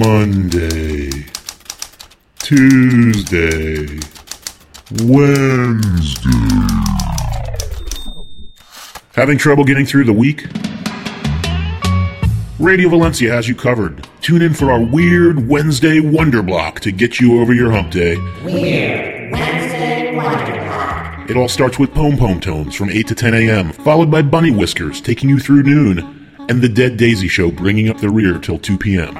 Monday, Tuesday, Wednesday. Having trouble getting through the week? Radio Valencia has you covered. Tune in for our Weird Wednesday Wonder Block to get you over your hump day. Weird Wednesday Wonder Block. It all starts with pom-pom tones from 8 to 10 a.m., followed by Bunny Whiskers taking you through noon, and the Dead Daisy Show bringing up the rear till 2 p.m.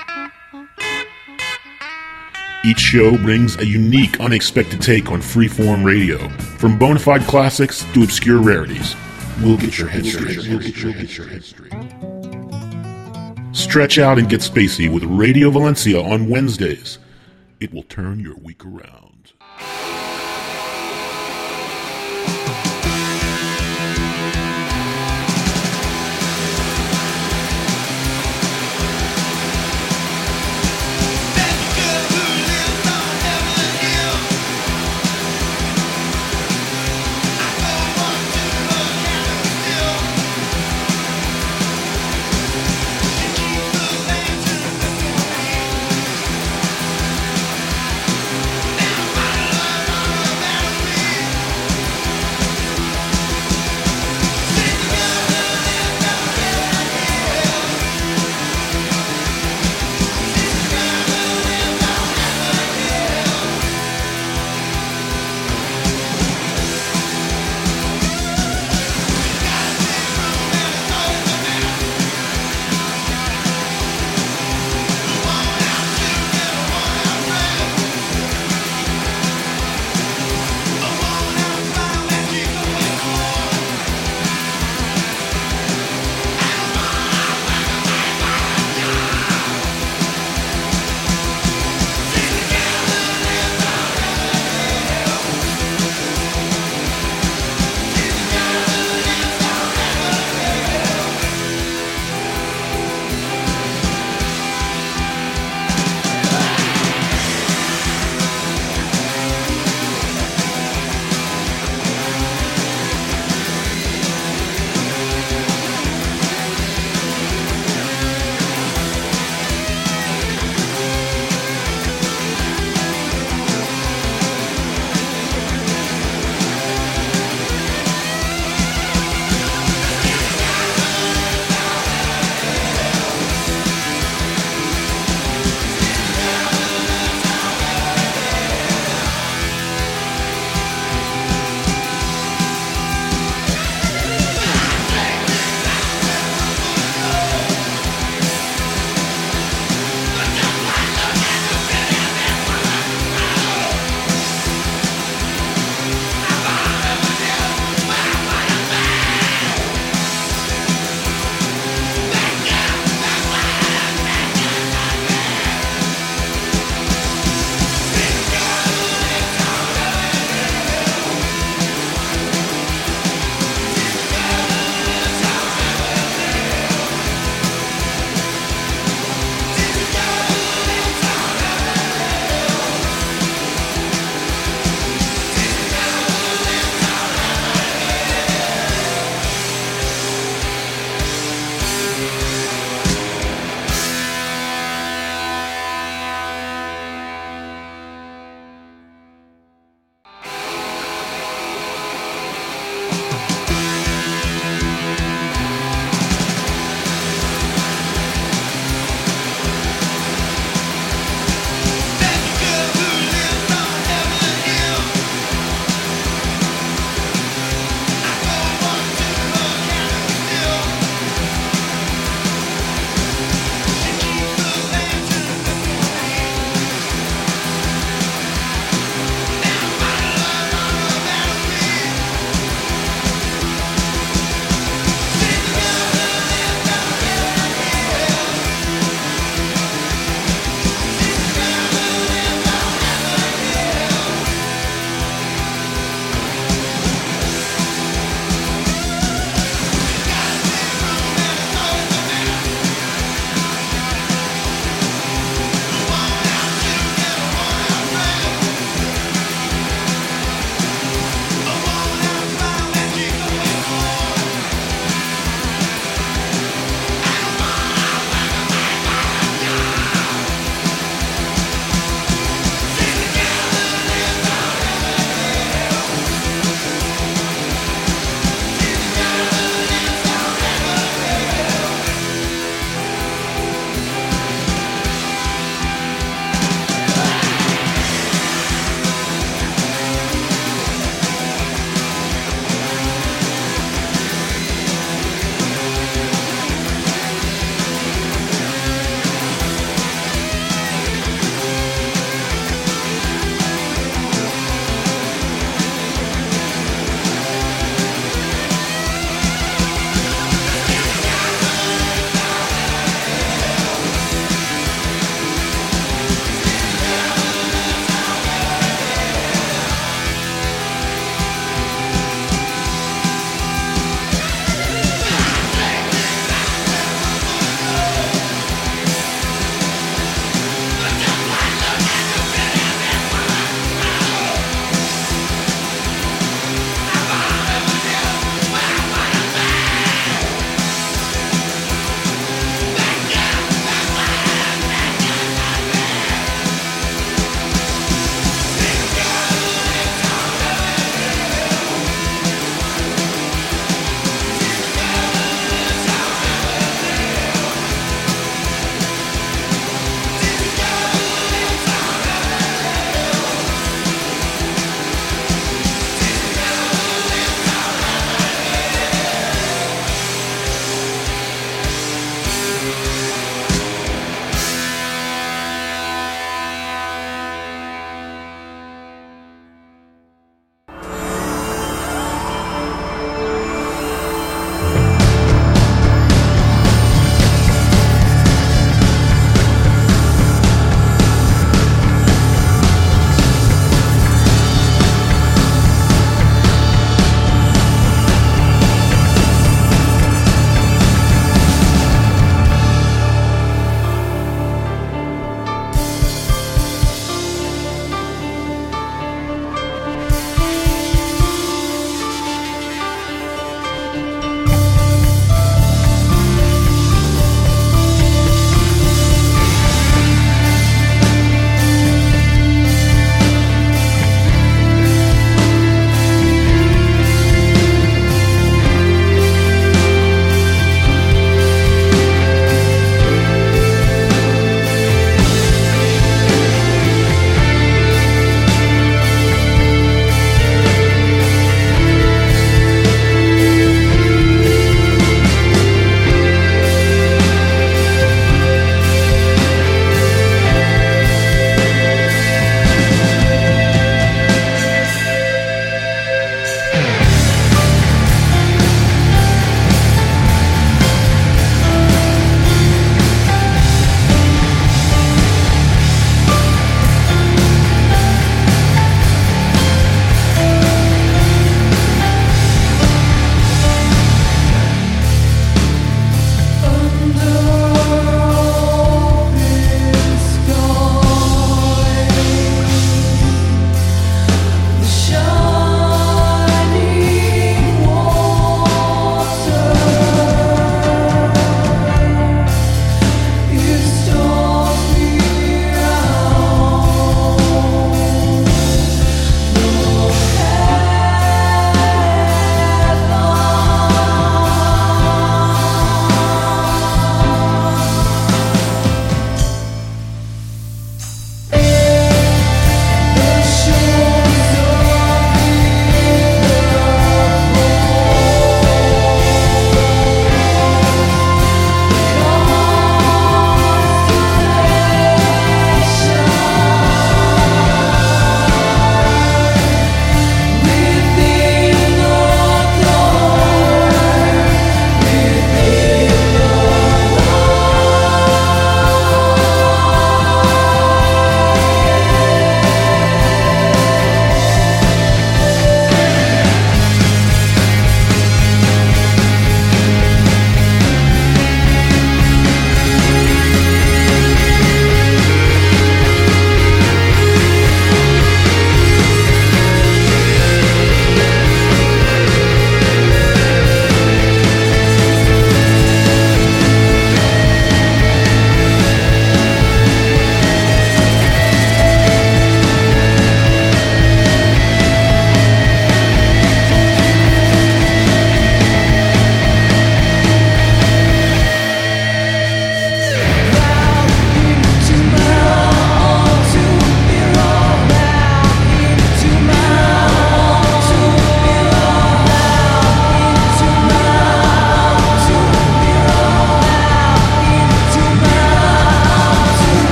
Each show brings a unique, unexpected take on freeform radio, from bona fide classics to obscure rarities. We'll get your head straight. Stretch out and get spacey with Radio Valencia on Wednesdays. It will turn your week around. Now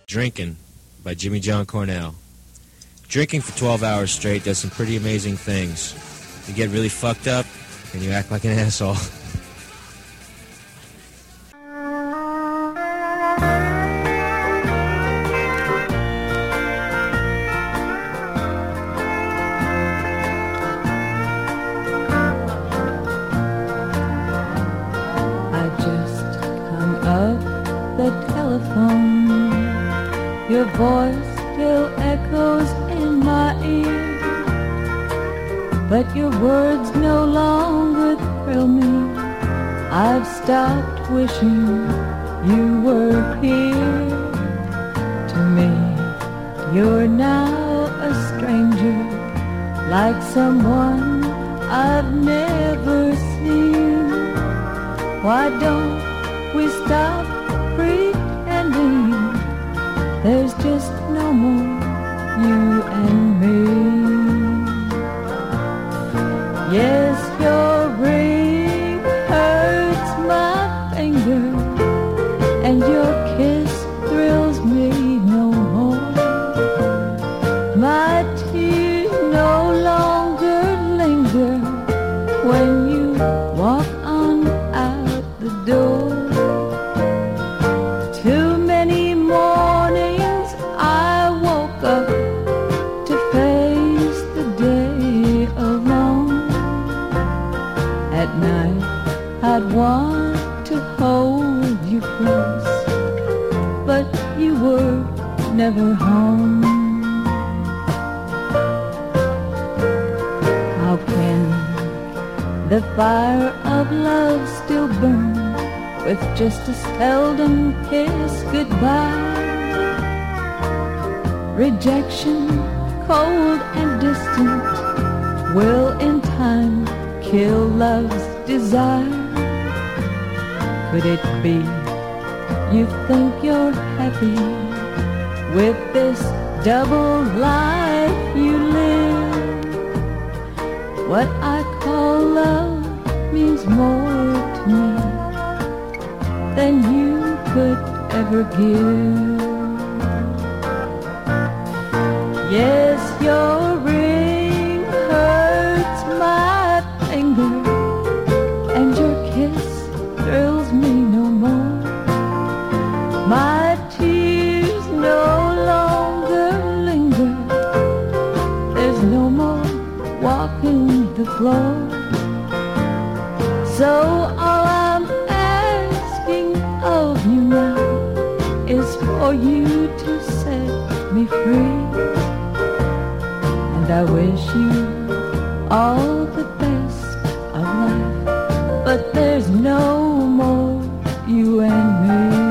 Drinking by Jimmy John Cornell. Drinking for 12 hours straight does some pretty amazing things. You get really fucked up and you act like an asshole. I just hung up the telephone. Your voice still echoes in my ear, but your words no longer thrill me. I've stopped wishing you were here. To me, you're now a stranger, like someone I've never seen. Why don't we stop pretending? There's just no more you and me. Yes, your ring hurts my finger, and your kiss thrills me no more. My tears no longer linger when you walk on out the door. Too many mornings I woke up to face the day alone. At night I'd want to hold you close, but you were never home. How can the fire of love still burn with just a seldom kiss goodbye? Rejection, cold and distant, will in time kill love's desire. Could it be you think you're happy with this double life you live? What I call love means more to me than you could ever give. Yes, your ring hurts my finger, and your kiss thrills me no more. My tears no longer linger. There's no more walking the floor. So all I'm asking of you now is for you to set me free. And I wish you all the best of life, but there's no more you and me.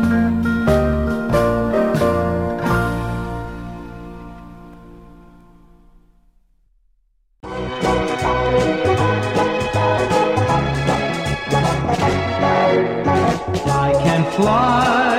I can fly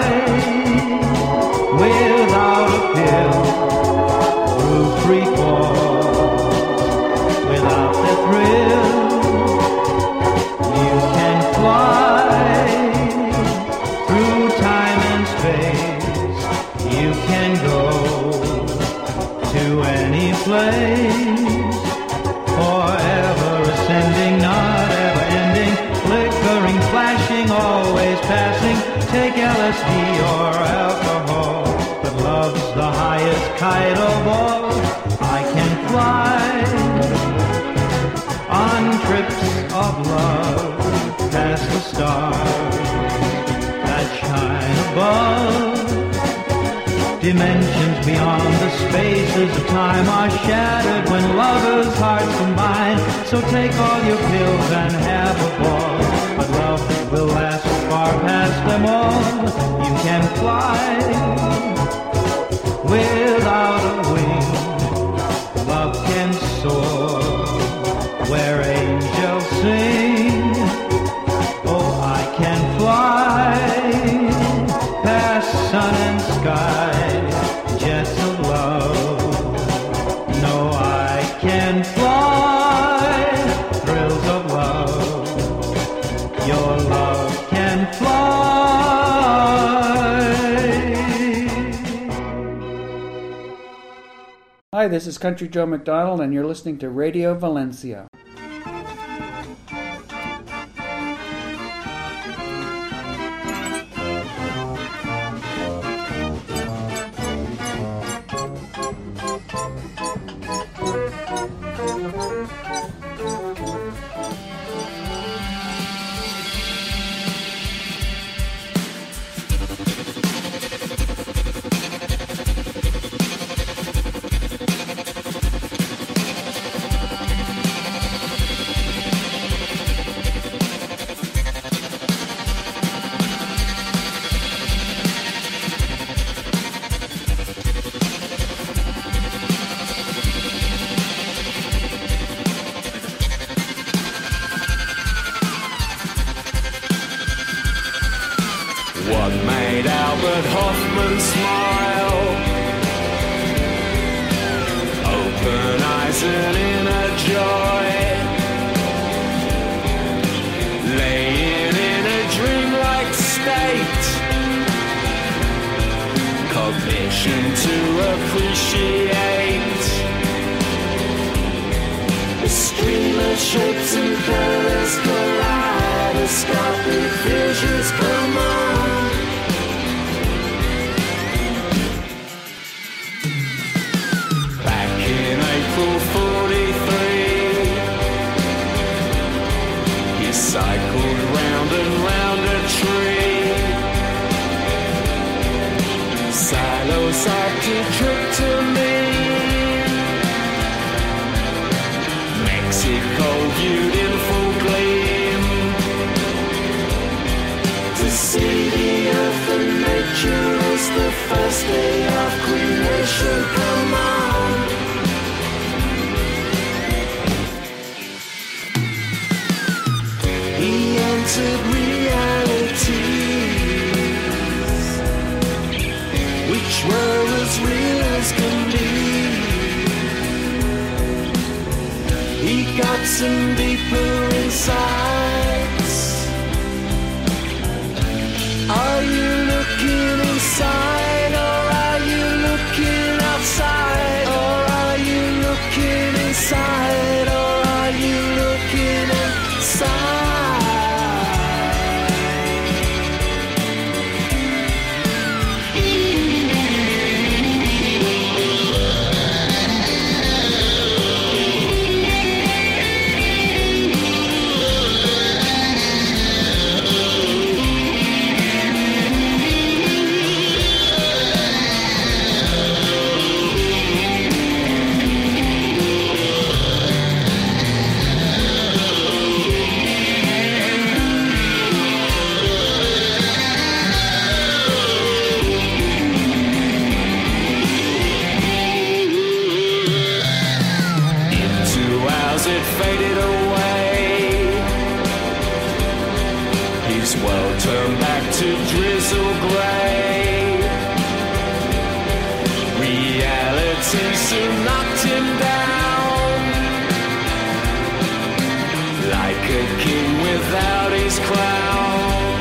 without a pill through free fall, without the thrill. You can fly through time and space. You can go to any place, forever ascending, not ever ending, flickering, flashing, always passing. Take LSD or alcohol, but love's the highest kite of all. I can fly on trips of love past the stars that shine above. Dimensions beyond the spaces of time are shattered when lovers' hearts combine. So take all your pills and have a ball, but love will last far past them all. You can fly without a wing. Love can soar where angels sing. Oh, I can fly past sun and sky, jets of love. No, I can fly thrills of love. Your love can fly. Hi, this is Country Joe McDonald, and you're listening to Radio Valencia. What made Albert Hoffman smile? Open eyes and inner joy, laying in a dreamlike state, cognition to appreciate. The stream of shapes and colors, kaleidoscopic visions come on. April 43, he cycled round and round a tree. Silos Arctic trip to me, Mexico viewed in full gleam. To see the earth and nature is the first day of creation. Come on. Realities which were as real as can be. He got some deeper insights. Are you looking inside, or are you looking outside? Or are you looking inside, or are you looking inside? It faded away. His world turned back to drizzle grey. Reality soon knocked him down, like a king without his crown.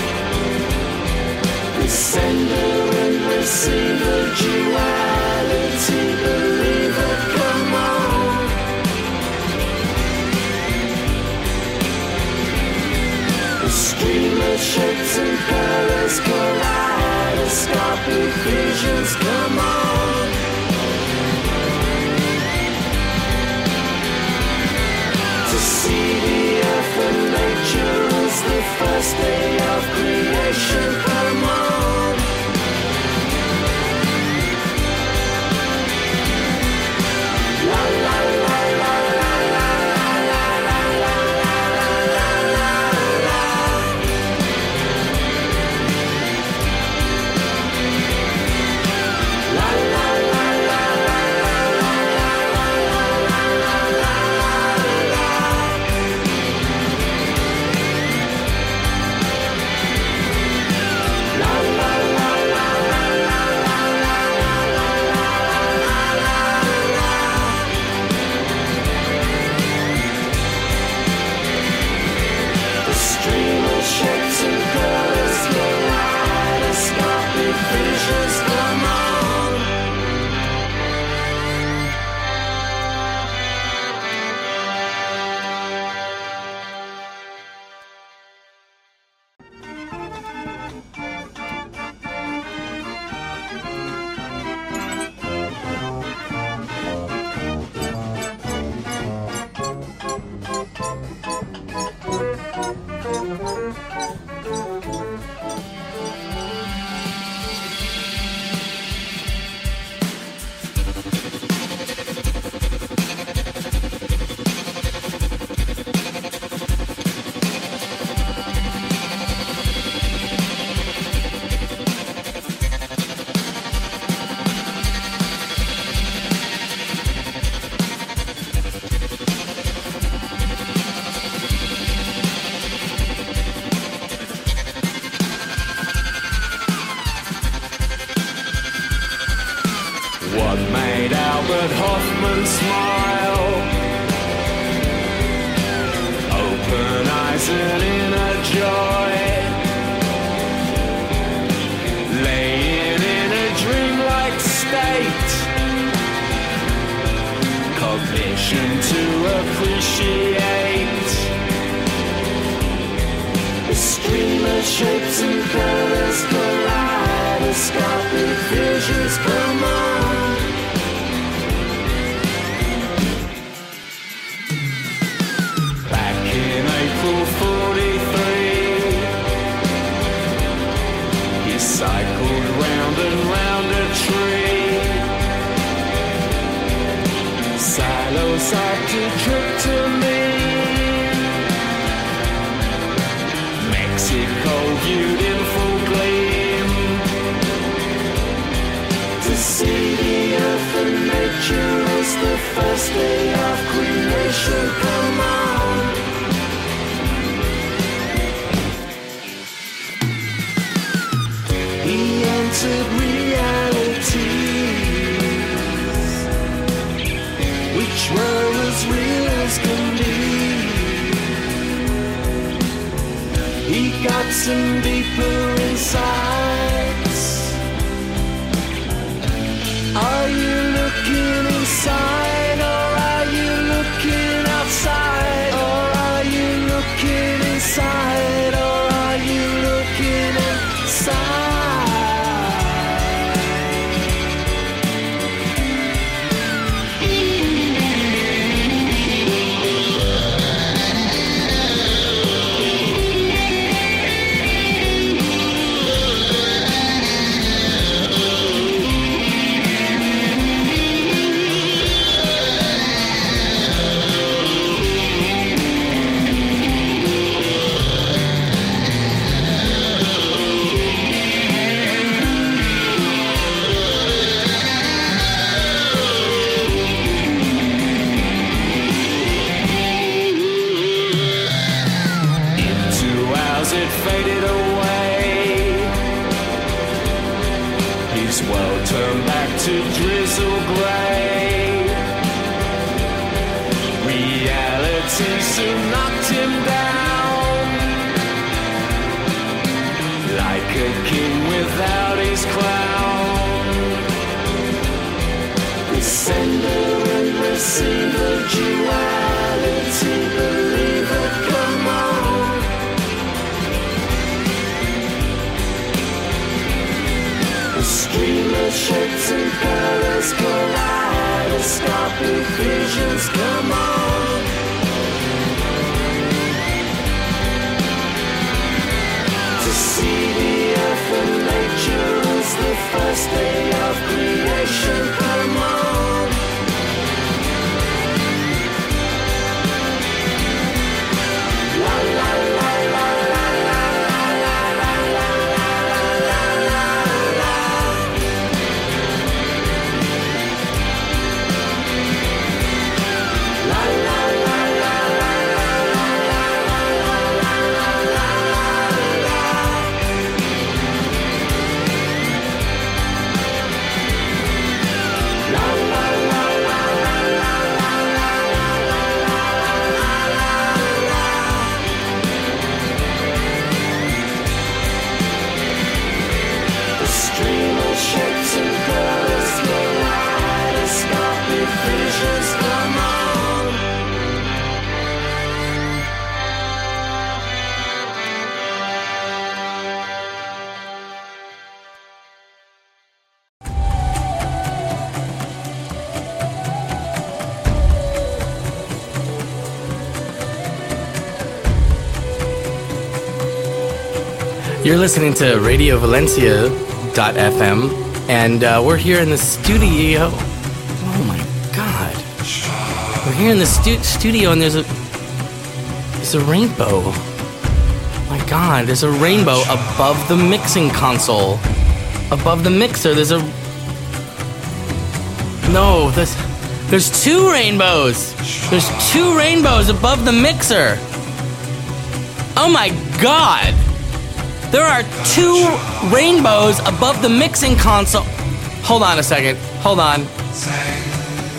The sender and receiver, duality, believer, come on. Stream of shapes and colors, kaleidoscopic visions, come on. To see the earth and nature as the first day of creation, come on. La la la la la la la la la la la la. Albert Hoffman smile, open eyes and inner joy, laying in a dreamlike state, cognition to appreciate. The stream of shapes and colors, kaleidoscopic visions come on. Back in April 43, he cycled round and round a tree. Psilocybin-tryptamine, Mexico viewed in full gleam. To see the earth and nature as the first day of creation, come on. He entered realities, which were as real as can be. He got some deeper insights. Are you looking inside, or are you looking outside? Or are you looking inside, or are you looking inside? It faded away. His world turned back to drizzle grey. Reality soon knocked him down, like a king without his crown. The sender and receiver, duality, believer, come on. A stream of shapes and colors, kaleidoscopic visions, come on. To see the earth and nature as the first day of creation, come on. La la la la la la la la la la la la. Shapes and colors, kaleidoscopic visions, come on. You're listening to Radio Valencia.fm, and we're here in the studio. Oh my God! We're here in the studio, and there's a rainbow. Oh my God! There's a rainbow above the mixing console, above the mixer. There's two rainbows. There's two rainbows above the mixer. Oh my God! There are two rainbows above the mixing console. Hold on a second. Hold on.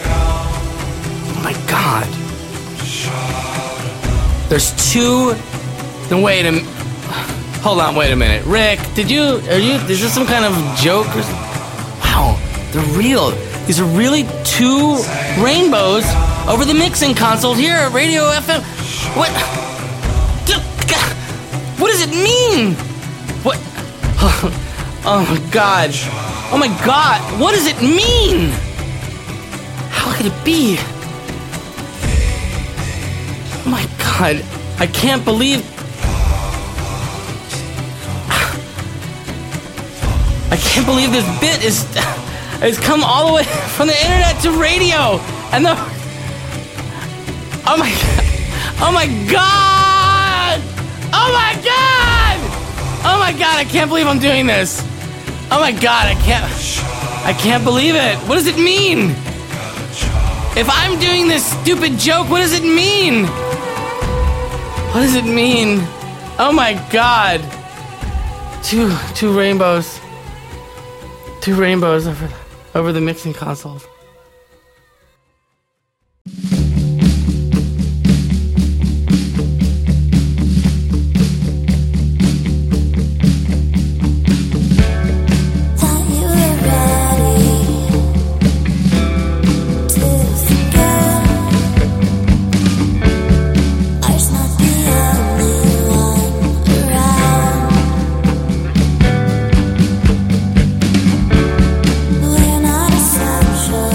There's two. No, wait a. Hold on, wait a minute, Rick. Is this some kind of joke? Wow, they're real. These are really two rainbows over the mixing console here at Radio FM. What? What does it mean? What? Oh my God. Oh my God. What does it mean? How could it be? Oh my God. I can't believe. I can't believe this bit has come all the way from the internet to radio. And the. Oh my God. Oh my God. Oh my God. Oh my God. I can't believe I'm doing this. Oh my God. I can't believe it. What does it mean? If I'm doing this stupid joke, what does it mean? What does it mean? Oh my God. Two rainbows. Two rainbows over the mixing console. Sure.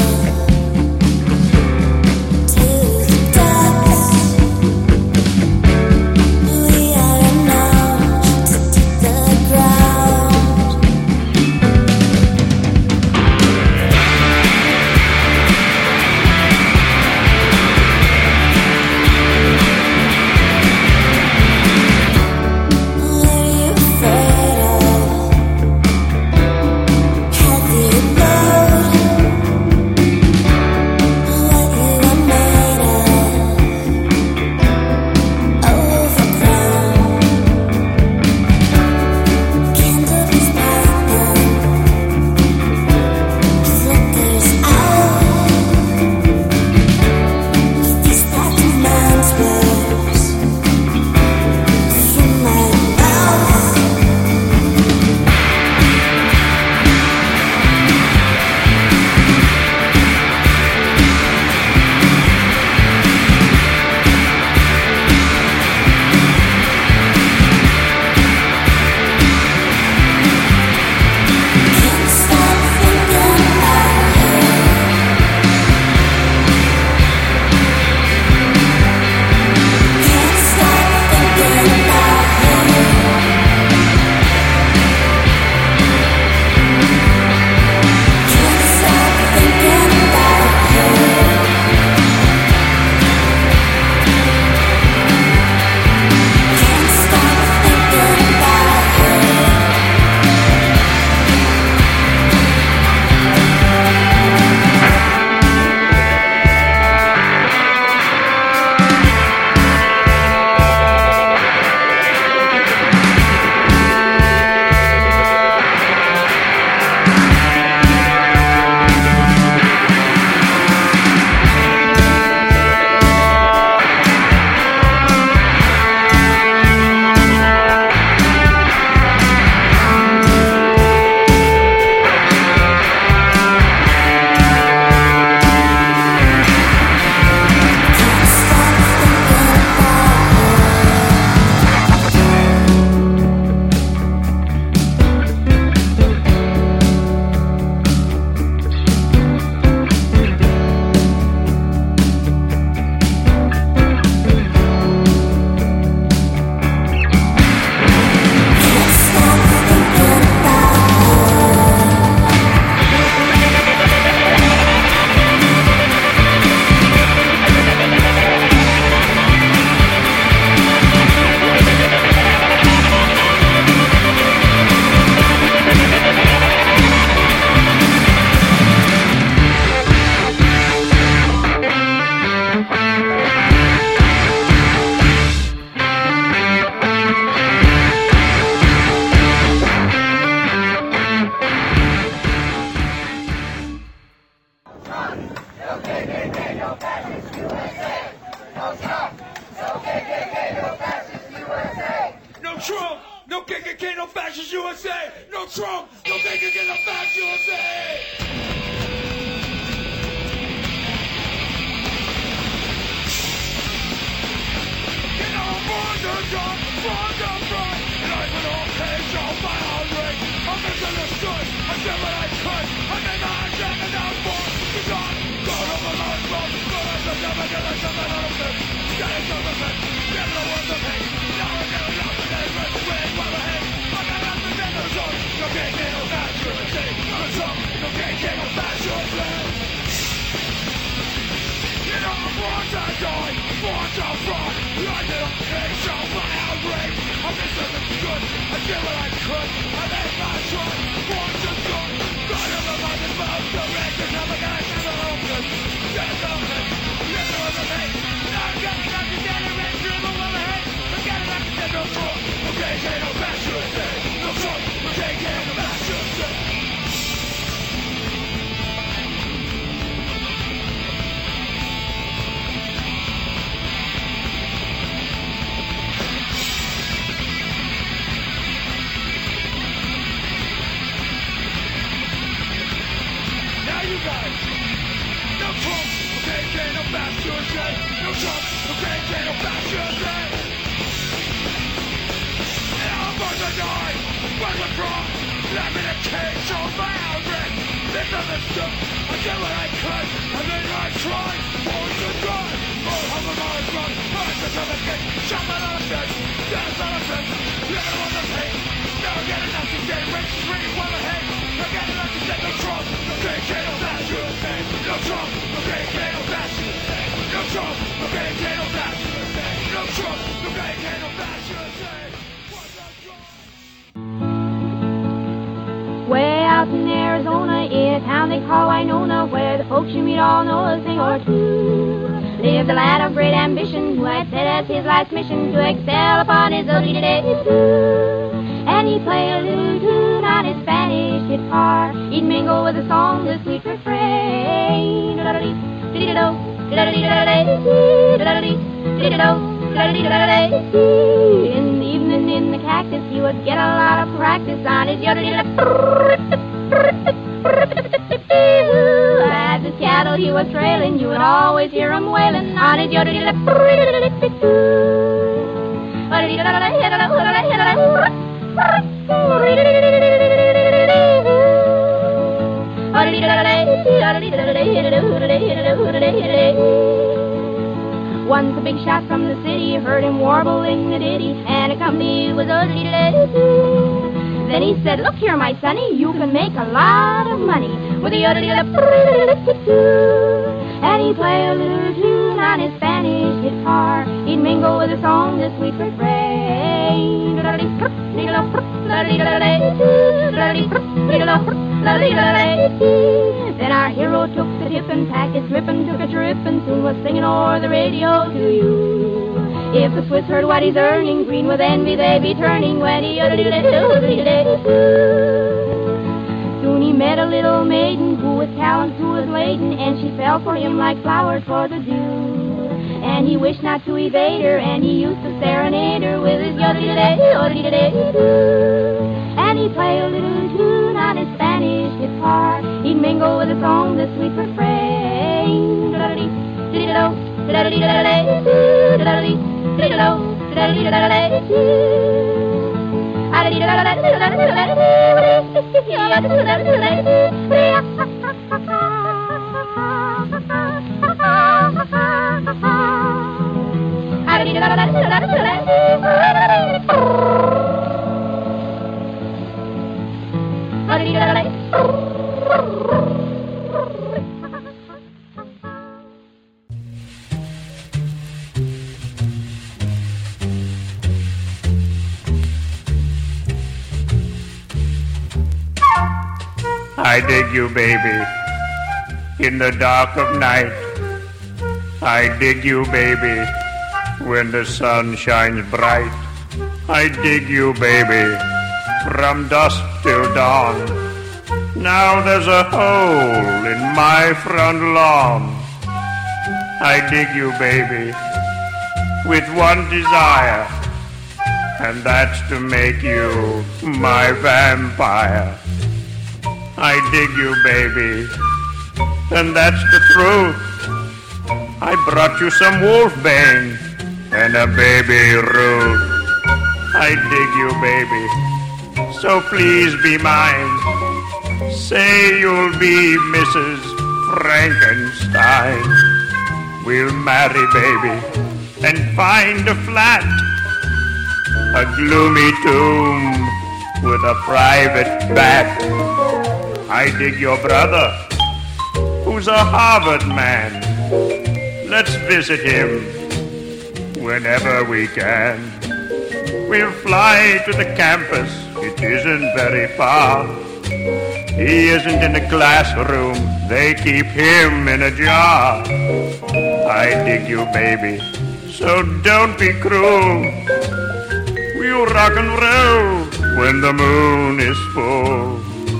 Trump, no KKK, no fascist USA. No Trump, no KKK, no fascist USA. You know I'm born to jump, born to front, and I put all page on my own ring. I'm misunderstood, I did what I could, I made my own jack and now I'm born to jump. Go to my life, go to the devil, get like something out of it. Get it, go to the never the words of hate. Now I'm getting up and getting ready, waiting while I hate. I'm not out the dead zone, no KKK, no fascist USA. No Trump, no KKK, no fascist USA. You know I'm born to die, born to run. I did a page on my outrage. I misunderstood, I did what I could. I made my choice, born to die. God of the mind is about to wreck. There's never gonna get a little good. There's nothing, never was a hate. Now I'm getting up to get it right through the love of hate. I'm getting up to get no Trump, no KKK, no fascist USA. No Trump, no KKK, no fascist USA. You guys, no Trump, no KKK, no fascist USA. No Trump, no KKK, no fascist USA. And I'm about to die, but with Trump, left in a cage on my outrage. Misunderstood, I did what I could, and then I tried, born to die. Oh, I'm a mind run, I'm a certificate, shot my other bitch, that's not a bitch, never was a hate. Never get enough to say, rich, free, what I hate. Never get enough to say, no Trump, no KKK, no fascist USA. No Trump, no KKK, no fascist USA. No Trump, no KKK, no fascist USA. No Trump, no KKK, no fascist USA. Way out in Arizona, in a town they call Winona, where the folks you meet all know a thing or two. Lived a lad of great ambition, who had set as his life's mission to excel upon his own day too. And he'd play a little tune on his Spanish guitar. He'd mingle with the song, the sweet refrain. In the evening in the cactus, he would get a lot of practice on his as the cattle he was trailing, you would always hear him wailing on his Once a big shot from the city heard him warbling the ditty, and accompanied with a Then he said, look here, my sonny, you can make a lot of money with the and he'd play a little tune on his Spanish guitar. He'd mingle with the song, the sweet refrain. Then our hero took the tip and packed his grip and took a trip and soon was singing o'er the radio to you. If the Swiss heard what he's earning, green with envy they'd be turning when he Soon he met a little maiden who with talent who was laden, and she fell for him like flowers for the dew. And he wished not to evade her, and he used to serenade her with his and he'd play a little tune on his Spanish guitar. He'd mingle with the song, the sweet refrain. I dig you, baby, in the dark of night. I dig you, baby, when the sun shines bright. I dig you, baby, from dusk till dawn. Now there's a hole in my front lawn. I dig you, baby, with one desire, and that's to make you my vampire. I dig you, baby, and that's the truth. I brought you some wolfbane and a baby Ruth. I dig you, baby, so please be mine. Say you'll be Mrs. Frankenstein. We'll marry, baby, and find a flat, a gloomy tomb with a private bat. I dig your brother, who's a Harvard man. Let's visit him whenever we can. We'll fly to the campus, it isn't very far. He isn't in the classroom, they keep him in a jar. I dig you, baby, so don't be cruel. We'll rock and roll when the moon is full.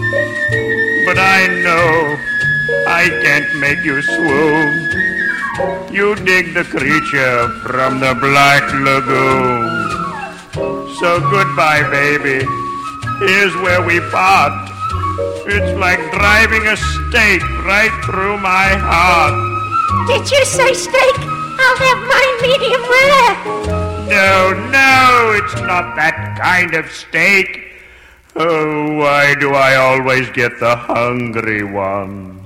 But I know I can't make you swoon. You dig the creature from the Black Lagoon. So goodbye, baby, here's where we part. It's like driving a stake right through my heart. Did you say steak? I'll have mine medium rare. No, it's not that kind of steak. Oh, why do I always get the hungry ones?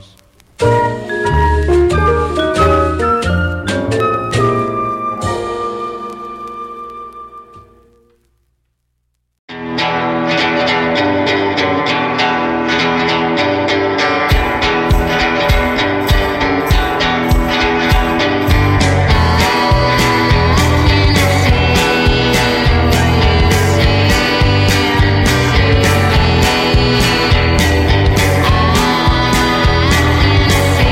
Say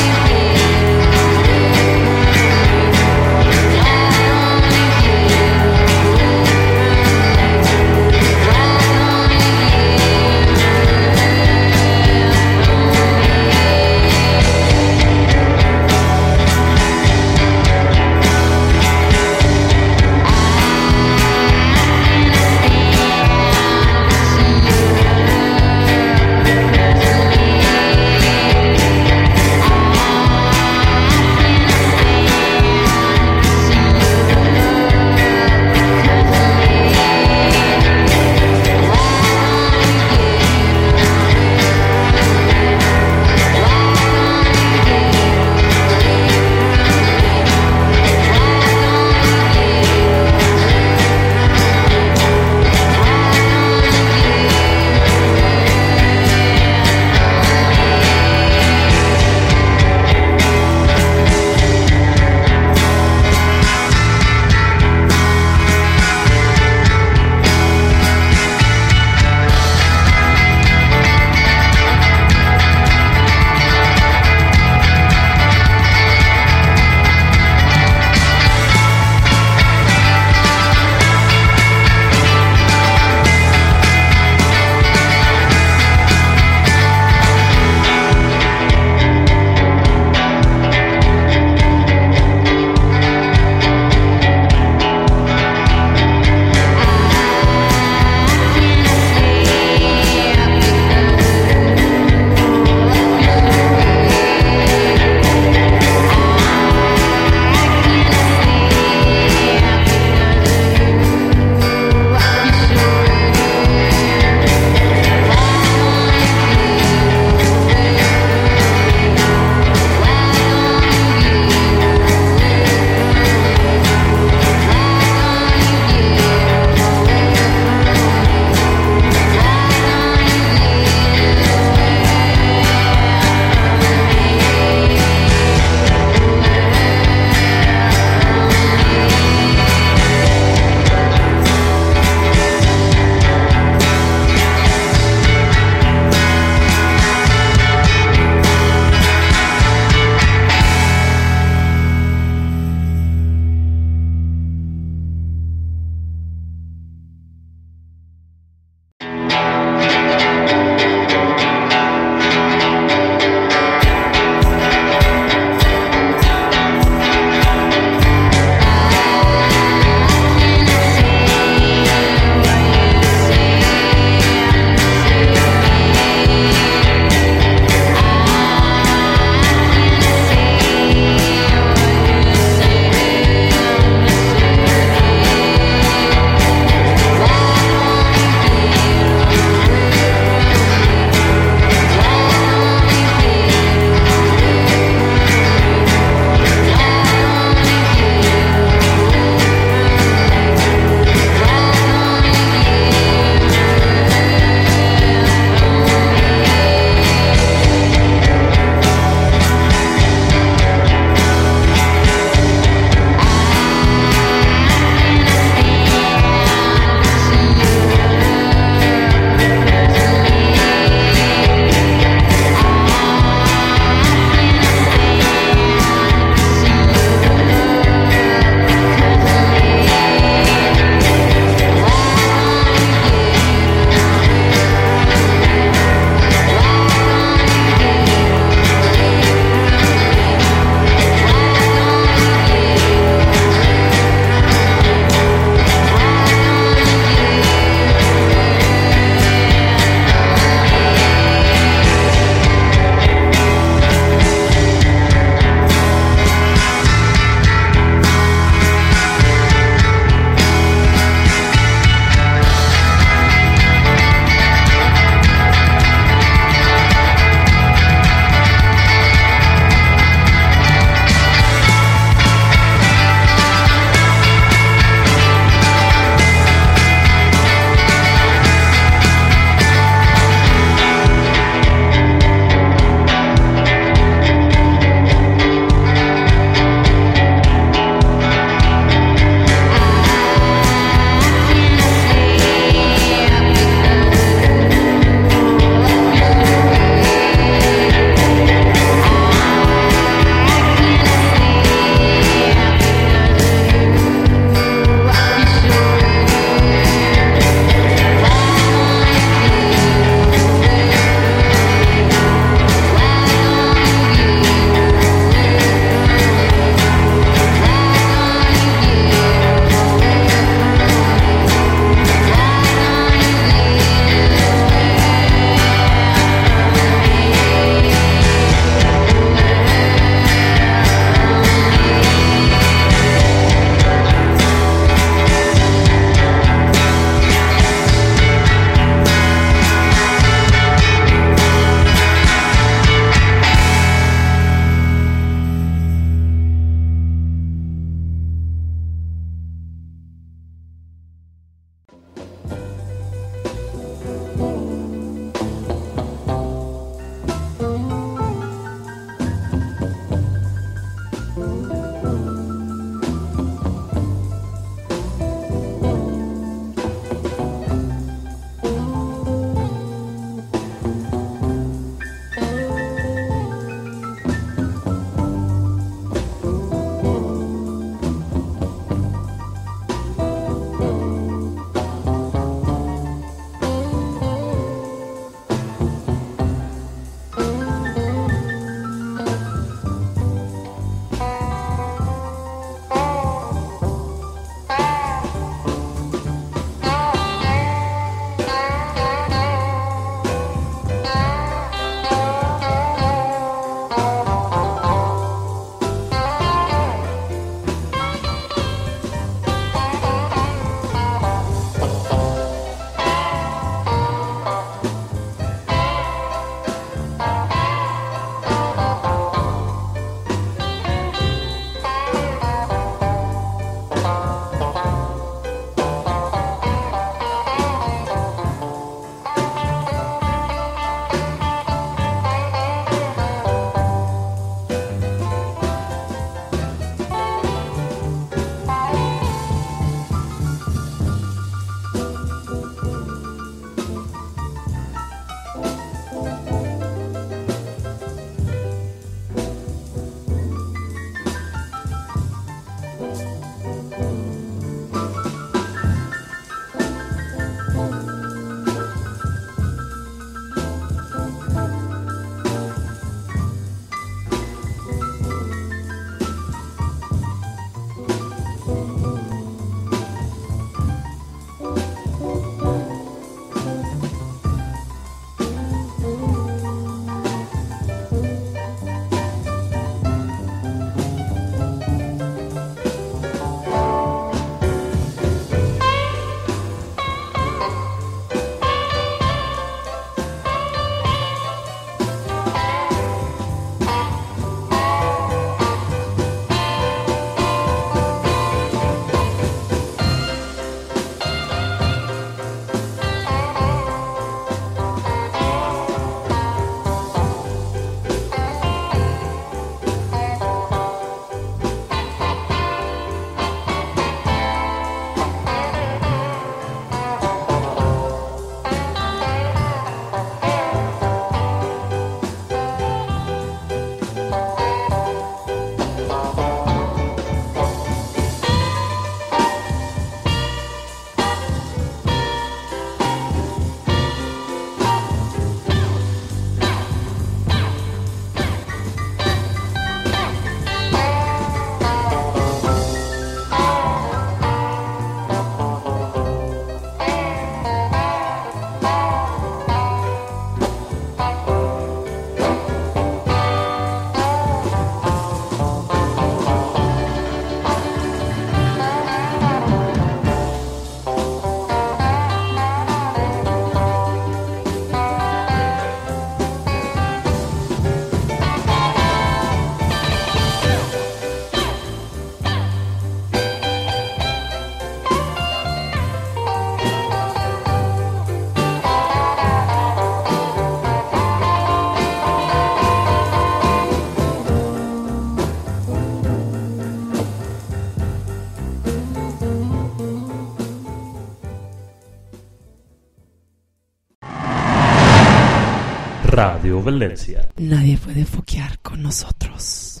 Radio Valencia. Nadie puede foquear con nosotros.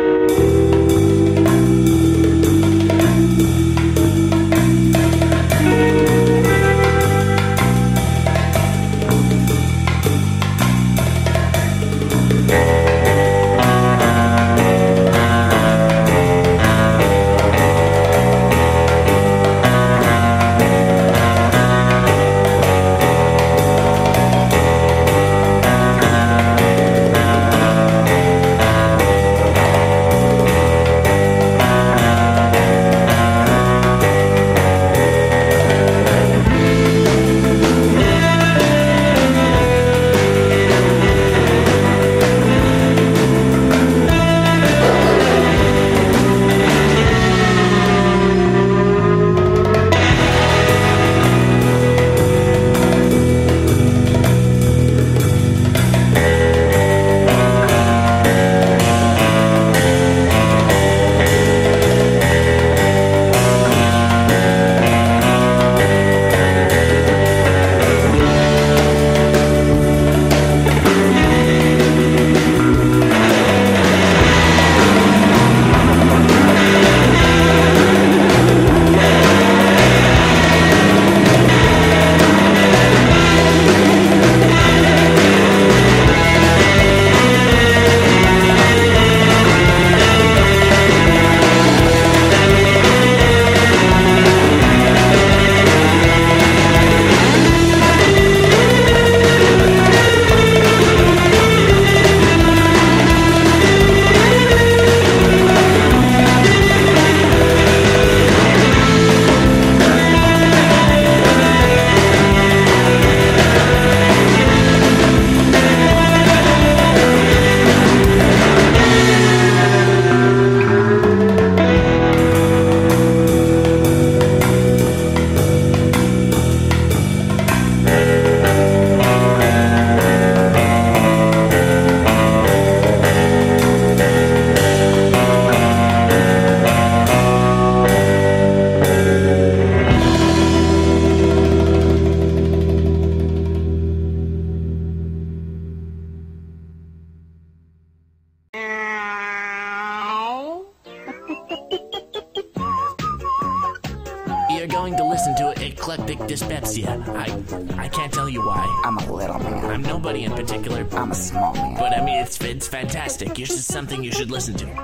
I can't tell you why. I'm a little man. I'm nobody in particular. I'm a small man. But I mean, it's fantastic. It's just something you should listen to.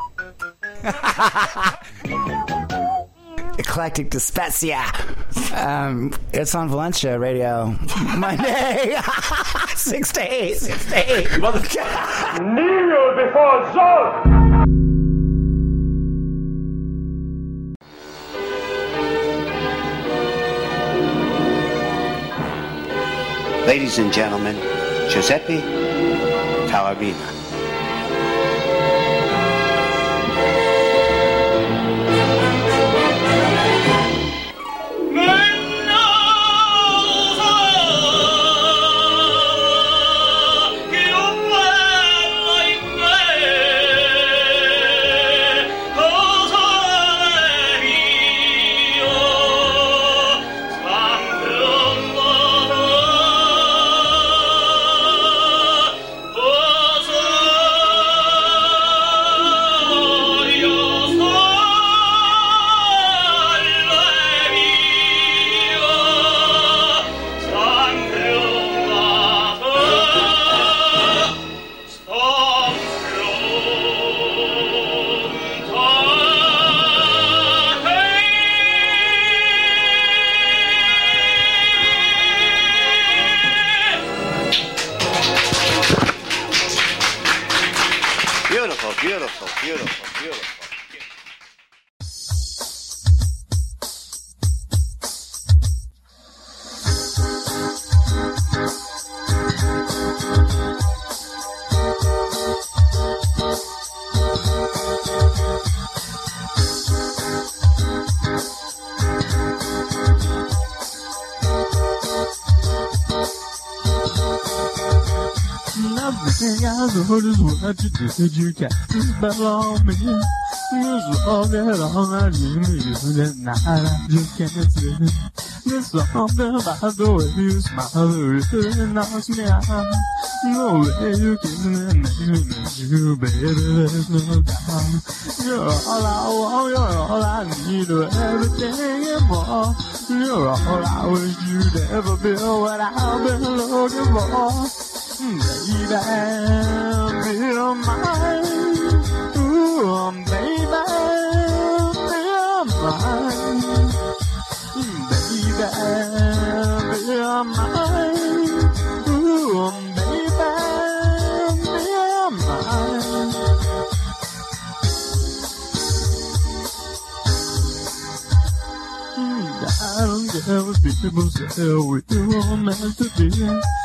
Eclectic Dyspepsia. It's on Valencia Radio. Monday. 6 to 8. 6 to 8. Kneel before Zod! Ladies and gentlemen, Giuseppe Taormina. Everything I've heard is what you did. You got this spell on me. You all that all I dream of you. That night I just can't sleep. There's something about the way you smile that really knocks me out. The way you kiss me makes me miss you, baby, there's no doubt. You're all I want, you're all I need, everything and more. You're all I wish you'd ever be, what I've been looking for. Baby, be mine. Ooh, baby, be mine. Baby, be mine. Ooh, baby, be mine. I don't care what people say, we were meant to be.